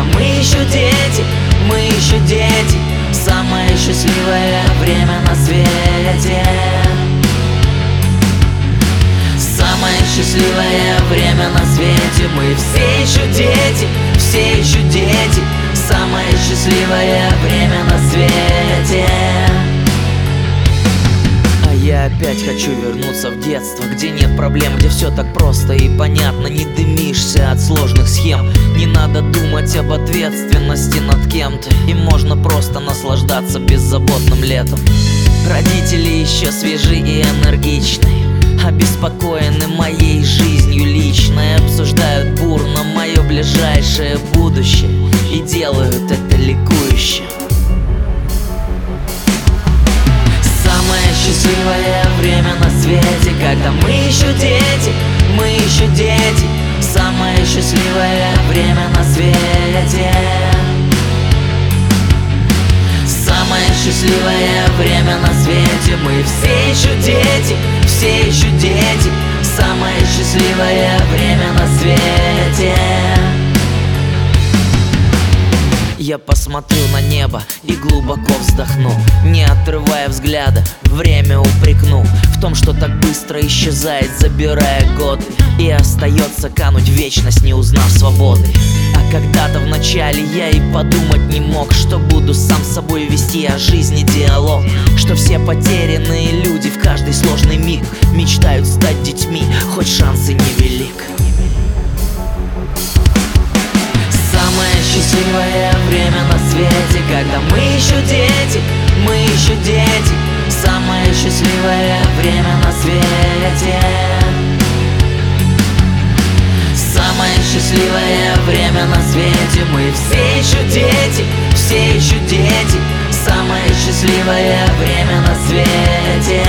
мы еще дети, мы еще дети. Самое счастливое время на свете. Самое счастливое время на свете. Мы все еще дети, все еще дети. Самое счастливое время на свете. Я опять хочу вернуться в детство, где нет проблем, где все так просто и понятно. Не дымишься от сложных схем, не надо думать об ответственности над кем-то, и можно просто наслаждаться беззаботным летом. Родители еще свежи и энергичны, обеспокоены моей жизнью личной, обсуждают бурно мое ближайшее будущее и делают это ликующе. Счастливое время на свете, когда мы еще дети, мы еще дети. Самое счастливое время на свете. Самое счастливое время на свете. Мы все еще дети, все еще дети. Самое счастливое время на свете. Я посмотрю на небо и глубоко вздохну, не отрывая взгляда, время упрекну в том, что так быстро исчезает, забирая годы, и остается кануть в вечность, не узнав свободы. А когда-то в начале я и подумать не мог, что буду сам с собой вести о жизни диалог, что все потерянные люди в каждый сложный миг мечтают стать детьми, хоть шанс и невелик. Самое счастливое время на свете, когда мы еще дети, мы еще дети. Самое счастливое время на свете. Самое счастливое время на свете. Мы все еще дети, все еще дети. Самое счастливое время на свете.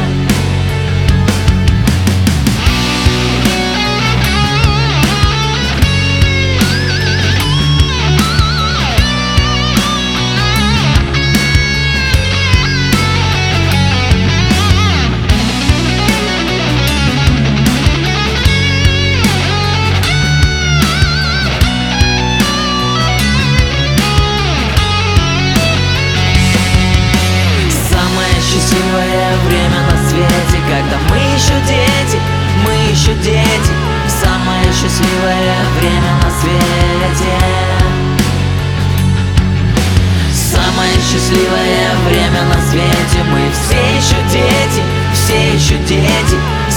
Счастливое время на свете, когда мы еще дети, мы еще дети. Самое счастливое время на свете. Самое счастливое время на свете. Мы все еще дети, все еще дети.